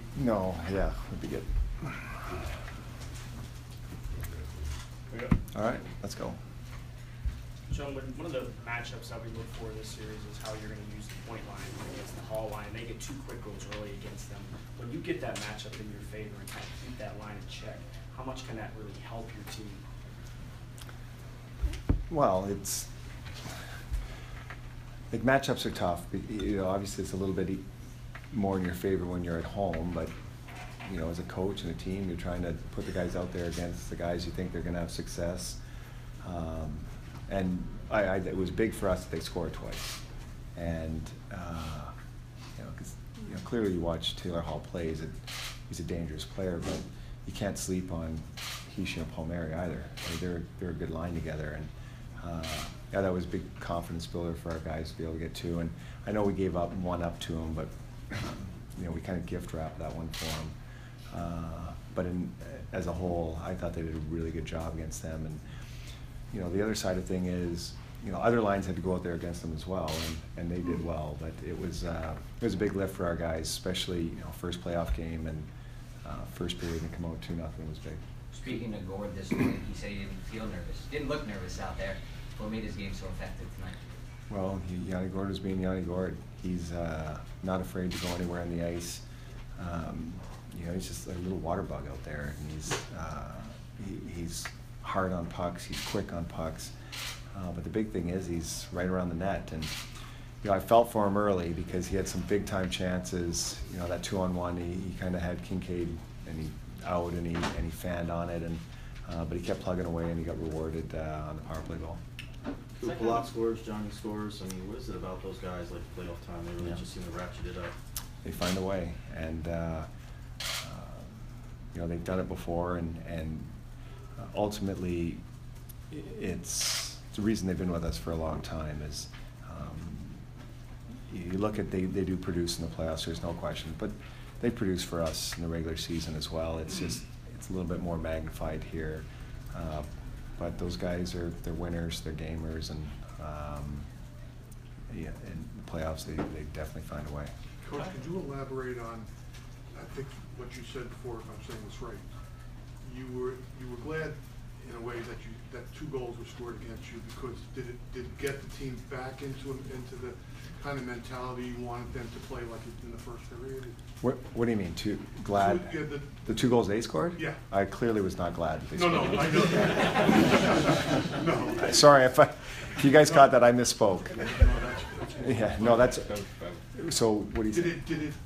No, yeah, would be good. All right, let's go. Gentlemen, one of the matchups that we look for this series is how you're going to use the point line against the Hall line. They get 2 quick goals early against them. When you get that matchup in your favor and kind of keep that line in check, how much can that really help your team? Well, like matchups are tough. You know, obviously it's a little bit more in your favor when you're at home, but you know, as a coach and a team, you're trying to put the guys out there against the guys you think they're going to have success. And it was big for us that they scored twice. And you know, 'cause, you know, clearly you watch Taylor Hall play. He's a dangerous player, but you can't sleep on Hischier and Palmieri either. They're a good line together, and yeah, that was a big confidence builder for our guys to be able to get 2. And I know we gave up 1 up to them, but you know, we kind of gift wrapped that one for them. But as a whole, I thought they did a really good job against them. And you know, the other side of thing is, you know, other lines had to go out there against them as well, and they did well. But it was a big lift for our guys, especially, you know, first playoff game, and first period and come out 2-0 was big. Speaking of Gord this morning, he said he didn't feel nervous, didn't look nervous out there. What made his game so effective tonight? Well, Yanni Gourde was being Yanni Gourde. He's not afraid to go anywhere on the ice. You know, he's just a little water bug out there, and he's hard on pucks. He's quick on pucks. But the big thing is he's right around the net. And you know, I felt for him early because he had some big time chances. You know, that 2-on-1, he kind of had Kincaid and he fanned on it, and but he kept plugging away and he got rewarded on the power play goal. Palat scores, Johnny scores. I mean, what is it about those guys, like playoff time? They really just seem to ratchet it up. They find a way, and you know, they've done it before, and ultimately, it's the reason they've been with us for a long time. Is you look at they do produce in the playoffs. There's no question, but they produce for us in the regular season as well. It's just it's a little bit more magnified here. But those guys they're winners, they're gamers, and yeah, in the playoffs they definitely find a way. Coach, could you elaborate on, I think what you said before, if I'm saying this right, you were glad in a way that 2 goals were scored against you, because did it get the team back into the kind of mentality you wanted them to play like in the first period? What do you mean? Glad? Yeah, the 2 goals they scored? Yeah. I clearly was not glad that they No, scored. I know. No. Sorry if you guys caught that, I misspoke. No, that's Yeah, no, that's. So what do you say?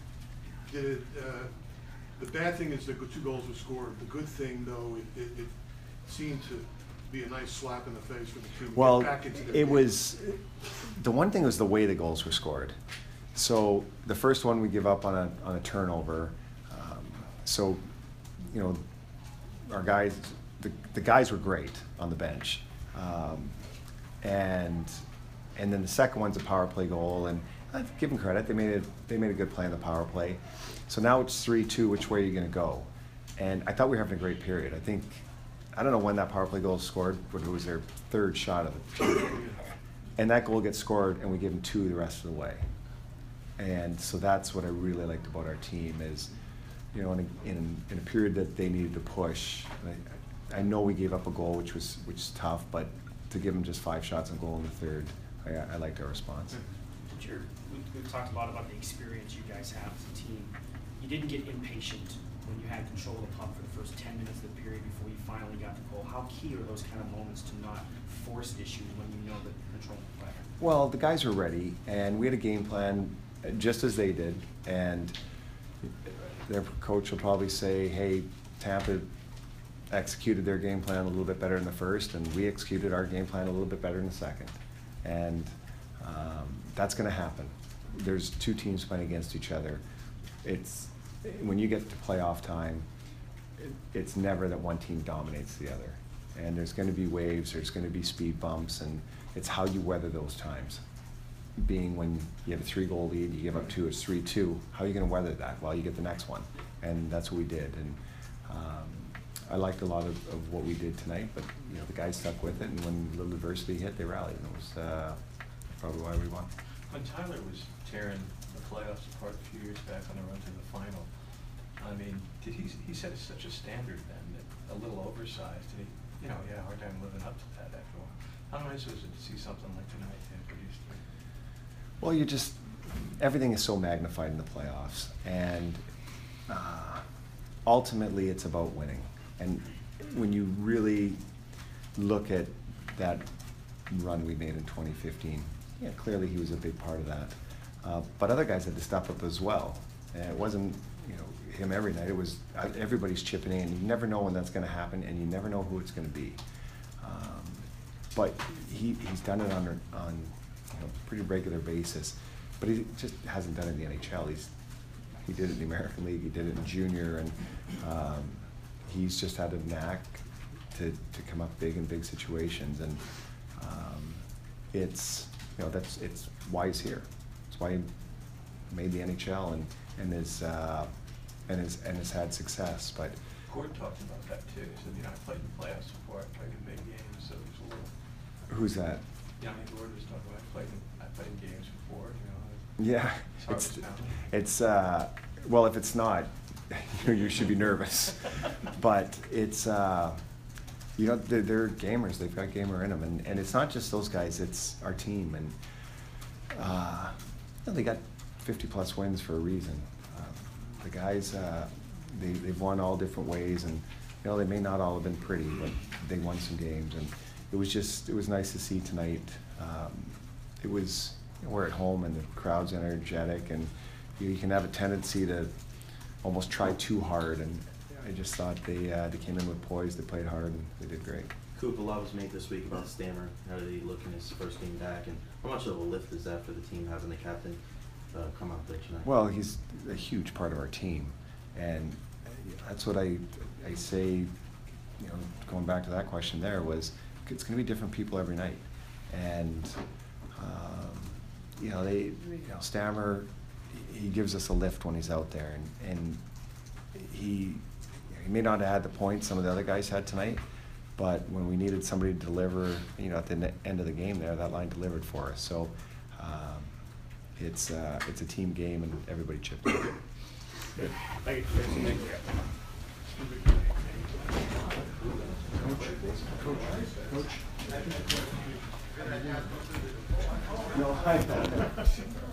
The bad thing is the 2 goals were scored. The good thing, though, it seemed to be a nice slap in the face for the team. Well, back into it was, the one thing was the way the goals were scored. So the first one we give up on a turnover. So, you know, our guys, the guys were great on the bench, and then the second one's a power play goal, and I give them credit. They made a good play on the power play. So now it's 3-2. Which way are you going to go? And I thought we were having a great period. I don't know when that power play goal was scored, but it was their 3rd shot of the period. And that goal gets scored, and we give them 2 the rest of the way. And so that's what I really liked about our team is, you know, in a period that they needed to push. I know we gave up a goal, which is tough, but to give them just 5 shots on goal in the 3rd, I liked our response. We've talked a lot about the experience you guys have as a team. You didn't get impatient when you had control of the puck for the first 10 minutes of the period before you finally got the goal. How key are those kind of moments to not force issues when you know that you're controlling the play? Well, the guys were ready, and we had a game plan just as they did, and their coach will probably say, hey, Tampa executed their game plan a little bit better in the first, and we executed our game plan a little bit better in the second. And that's going to happen. There's 2 teams playing against each other. It's when you get to playoff time, it's never that one team dominates the other. And there's going to be waves, there's going to be speed bumps, and it's how you weather those times. Being when you have a 3-goal lead, you give up 2, it's 3-2. How are you going to weather that? Well, you get the next one, and that's what we did. And I liked a lot of what we did tonight, but you know, the guys stuck with it, and when a little adversity hit, they rallied, and it was probably why we won. When Tyler was tearing the playoffs apart a few years back on the run to the final, I mean, he set such a standard then, that a little oversized, and he had a hard time living up to that after a while. How nice was it to see something like tonight introduced? Well, everything is so magnified in the playoffs, and ultimately it's about winning. And when you really look at that run we made in 2015, yeah, clearly he was a big part of that. But other guys had to step up as well. And it wasn't, him every night. It was everybody's chipping in. You never know when that's going to happen, and you never know who it's going to be. But he's done it on a pretty regular basis. But he just hasn't done it in the NHL. He did it in the American League. He did it in junior, and he's just had a knack to come up big in big situations. And it's why he's here. It's why he made the NHL and has had success. But Gord talked about that too. He said, I played in the playoffs before. I played in big games, so it was a little. Who's that? Yanni Gord was talking about. I played in games before. Yeah, it's well, if it's not, you should be nervous. But it's they're gamers. They've got gamer in them, and it's not just those guys. It's our team, and they got 50+ wins for a reason. The guys, they've won all different ways, and they may not all have been pretty, but they won some games, and it was nice to see tonight. We're at home, and the crowd's energetic, and you can have a tendency to almost try too hard, and I just thought they came in with poise, they played hard, and they did great. Coop, a lot was made this week about Stammer. How did he look in his first game back, and how much of a lift is that for the team having the captain come out there tonight? Well, he's a huge part of our team, and that's what I say. Going back to that question, it's going to be different people every night, and Stammer, he gives us a lift when he's out there, and he may not have had the points some of the other guys had tonight, but when we needed somebody to deliver, at the end of the game there, that line delivered for us. So it's a team game, and everybody chipped in. Good. Thank you. Coach. No,